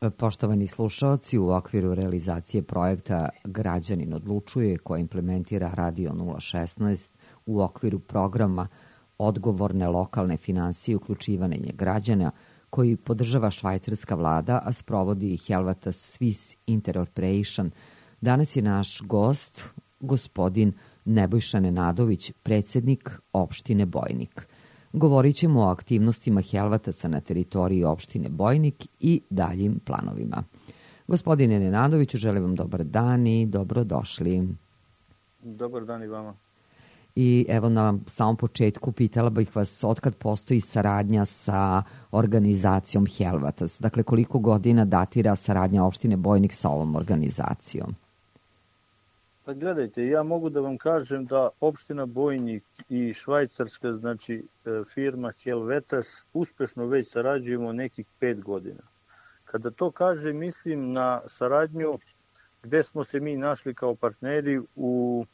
Poštovani slušaoci, u okviru realizacije projekta Građanin odlučuje, koja implementira Radio 016 u okviru programa Odgovorne lokalne finansije i uključivanje građana, koji podržava švajcarska vlada, a sprovodi Helvetas Swiss Interoperation, danas je naš gost, gospodin Nebojša Nenadović, predsjednik opštine Bojnik. Govorit ćemo o aktivnostima Helvetasa na teritoriji opštine Bojnik i daljim planovima. Gospodine Nenadoviću, želim vam dobar dan i dobrodošli. Dobar dan i vama. I evo na samom početku pitala bih vas otkad postoji saradnja sa organizacijom Helvetas. Dakle, koliko godina datira saradnja opštine Bojnik sa ovom organizacijom? Pa gledajte, ja mogu da vam kažem da opština Bojnik i švajcarska, znači firma Helvetas, uspešno već sarađujemo nekih 5 godina. Kada to kažem, mislim na saradnju gde smo se mi našli kao partneri u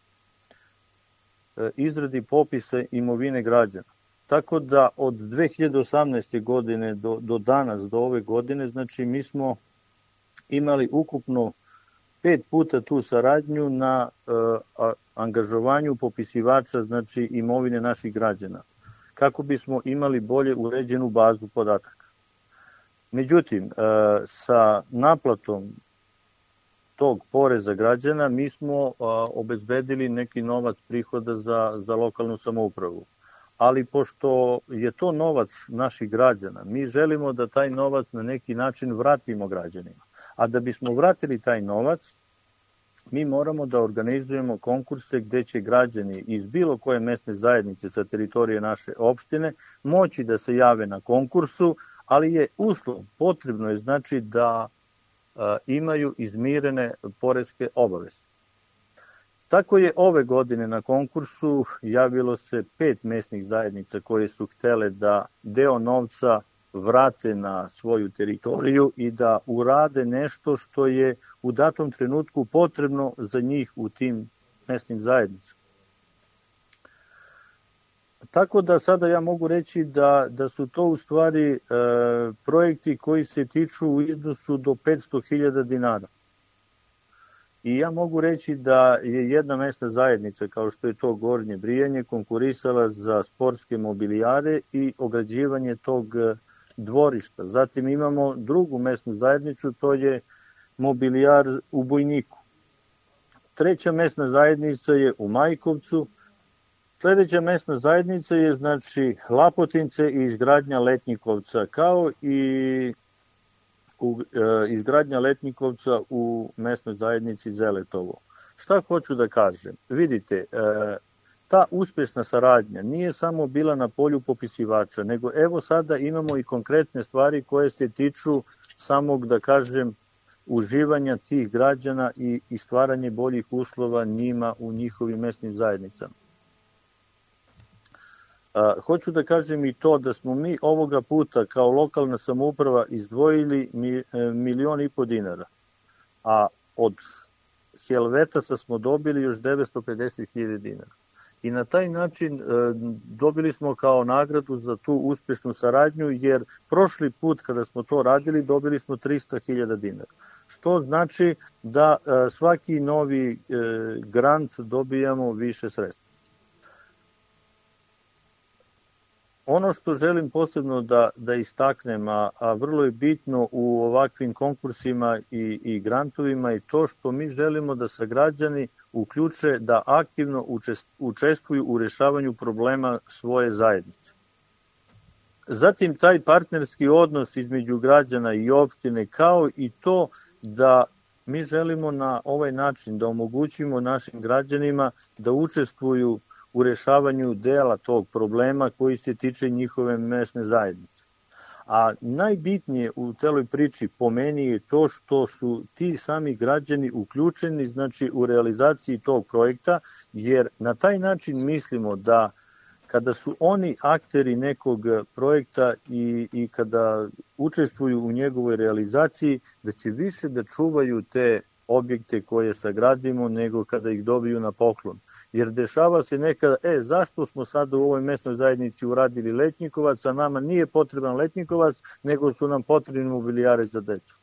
izradi popisa imovine građana. Tako da od 2018. godine do danas, do ove godine, znači mi smo imali ukupno 5 puta tu saradnju na angažovanju popisivača, znači imovine naših građana, kako bismo imali bolje uređenu bazu podataka. Međutim, sa naplatom tog poreza građana mi smo obezbedili neki novac prihoda za lokalnu samoupravu. Ali pošto je to novac naših građana, mi želimo da taj novac na neki način vratimo građanima. A da bismo vratili taj novac, mi moramo da organizujemo konkurse gde će građani iz bilo koje mesne zajednice sa teritorije naše opštine moći da se jave na konkursu, ali je uslov, potrebno je znači da imaju izmirene poreske obaveze. Tako je ove godine na konkursu javilo se 5 mesnih zajednica koje su htele da deo novca vrate na svoju teritoriju i da urade nešto što je u datom trenutku potrebno za njih u tim mesnim zajednicama. Tako da sada ja mogu reći da su to u stvari projekti koji se tiču u iznosu do 500.000 dinara. I ja mogu reći da je jedna mesna zajednica, kao što je to Gornje Brijanje, konkurisala za sportske mobilijare i ograđivanje tog dvorišta. Zatim imamo drugu mesnu zajednicu, to je mobilijar u Bojniku. Treća mesna zajednica je u Majkovcu. Sledeća mesna zajednica je znači Lapotince i izgradnja Letnjikovca, kao i izgradnja Letnjikovca u mesnoj zajednici Zeletovo. Šta hoću da kažem? Vidite, ta uspešna saradnja nije samo bila na polju popisivača, nego evo sada imamo i konkretne stvari koje se tiču samog, da kažem, uživanja tih građana i stvaranje boljih uslova njima u njihovim mesnim zajednicama. Hoću da kažem i to da smo mi ovoga puta kao lokalna samouprava izdvojili 1,5 miliona dinara, a od Helvetasa smo dobili još 950.000 dinara. I na taj način dobili smo kao nagradu za tu uspešnu saradnju, jer prošli put kada smo to radili dobili smo 300.000 dinara. Što znači da svaki novi grant dobijamo više sredstva. Ono što želim posebno da istaknem, a vrlo je bitno u ovakvim konkursima i grantovima, je to što mi želimo da se građani uključe da aktivno učestvuju u rešavanju problema svoje zajednice. Zatim taj partnerski odnos između građana i opštine, kao i to da mi želimo na ovaj način da omogućimo našim građanima da učestvuju u rešavanju dela tog problema koji se tiče njihove mesne zajednice. A najbitnije u celoj priči po meni je to što su ti sami građani uključeni, znači, u realizaciji tog projekta, jer na taj način mislimo da kada su oni akteri nekog projekta i kada učestvuju u njegovoj realizaciji, da će više da čuvaju te objekte koje sagradimo nego kada ih dobiju na poklon. Jer dešava se nekada, zašto smo sada u ovoj mesnoj zajednici uradili Letnjikovac, a nama nije potreban Letnjikovac, nego su nam potrebni mobilijare za decu.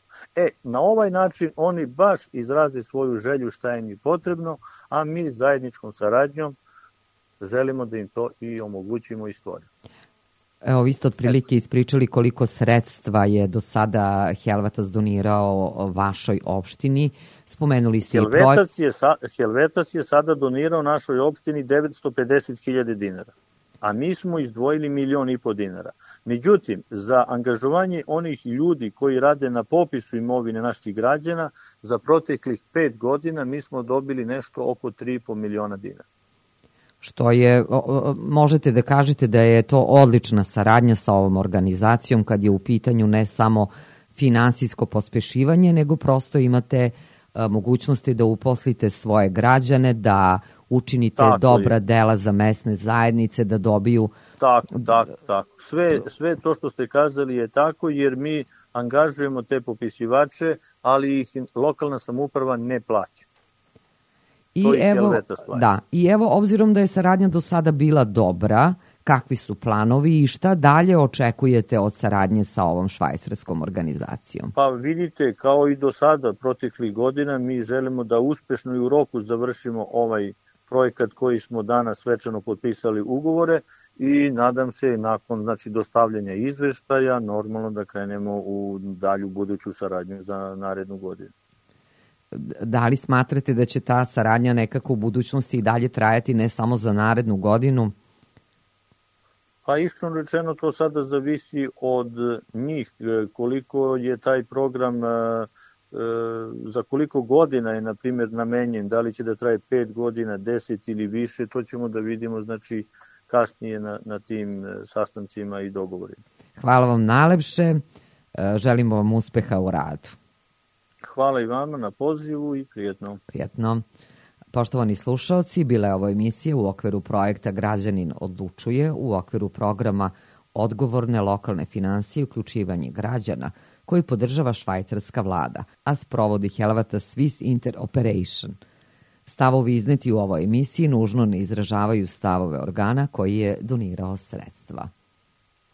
Na ovaj način oni baš izraze svoju želju šta im je potrebno, a mi zajedničkom saradnjom želimo da im to i omogućimo i stvorimo. Evo, vi ste otprilike ispričali koliko sredstva je do sada Helvetas donirao vašoj opštini. Spomenuli ste Helvetas je sada donirao našoj opštini 950.000 dinara, a mi smo izdvojili 1,5 miliona dinara. Međutim, za angažovanje onih ljudi koji rade na popisu imovine naših građana, za proteklih 5 godina mi smo dobili nešto oko 3,5 miliona dinara. Što je, možete da kažete da je to odlična saradnja sa ovom organizacijom kad je u pitanju ne samo finansijsko pospešivanje, nego prosto imate mogućnosti da uposlite svoje građane, da učinite dobra dela za mesne zajednice, da dobiju... Tako. Sve to što ste kazali je tako, jer mi angažujemo te popisivače, ali ih lokalna samouprava ne plaća. I evo, obzirom da je saradnja do sada bila dobra, kakvi su planovi i šta dalje očekujete od saradnje sa ovom švajcarskom organizacijom? Pa vidite, kao i do sada proteklih godina, mi želimo da uspešno i u roku završimo ovaj projekat koji smo danas svečano potpisali ugovore i nadam se nakon dostavljanja izveštaja normalno da krenemo u dalju buduću saradnju za narednu godinu. Da li smatrate da će ta saradnja nekako u budućnosti i dalje trajati ne samo za narednu godinu? Pa iskreno rečeno to sada zavisi od njih, koliko je taj program, za koliko godina je na primjer namenjen, da li će da traje 5 godina, 10 ili više, to ćemo da vidimo kasnije na tim sastancima i dogovorima. Hvala vam najlepše, želimo vam uspeha u radu. Hvala i vama na pozivu i prijetno. Prijetno. Poštovani slušaoci, bila je ovo emisija u okviru projekta Građanin odlučuje, u okviru programa Odgovorne lokalne finansije i uključivanje građana, koji podržava švajcarska vlada, a sprovodi Helvetas Swiss Interoperation. Stavovi izneti u ovoj emisiji nužno ne izražavaju stavove organa koji je donirao sredstva.